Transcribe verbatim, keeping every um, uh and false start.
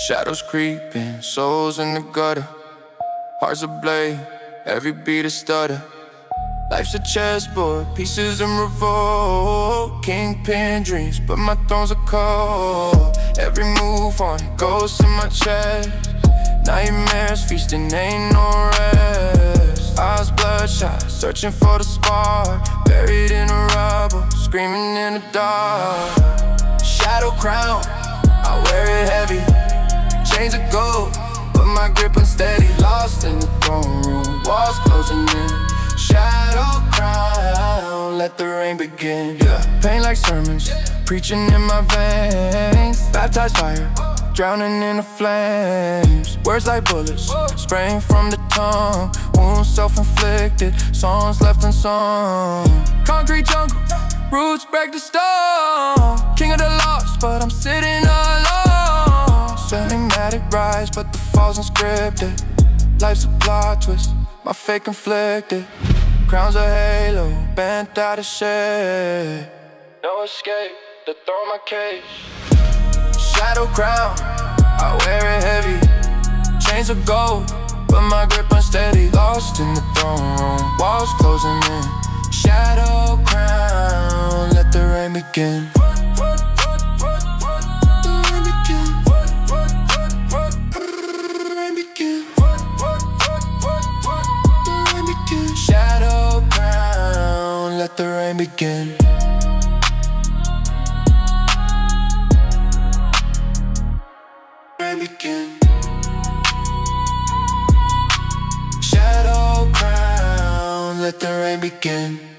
Shadows creeping, souls in the gutter, hearts ablaze, every beat a stutter. Life's a chessboard, pieces in revolt. Kingpin dreams, but my thrones are cold. Every move on it, ghosts in my chest. Nightmares feasting, ain't no rest. Eyes bloodshot, searching for the spark. Buried in a rubble, screaming in the dark. Shadow crown, I wear it heavy. Chains of gold, but my grip unsteady. Lost in the throne room, walls closing in. Shadow crown, let the rain begin. Yeah. Pain like sermons, preaching in my veins. Baptized fire, drowning in the flames. Words like bullets, spraying from the tongue. Wounds self-inflicted, songs left unsung. Concrete jungle, roots break the stone. King of the lost, but I'm sitting alone. Cinematic rise, but the fall's unscripted. Life's a plot twist, my fate conflicted. Crown's a halo, bent out of shape. No escape, they throw my cage. Shadow crown, I wear it heavy. Chains of gold, but my grip unsteady. Lost in the throne room, walls closing in. Shadow crown, let the rain begin. Shadow crown, let the rain begin. Rain begin. Shadow crown, let the rain begin.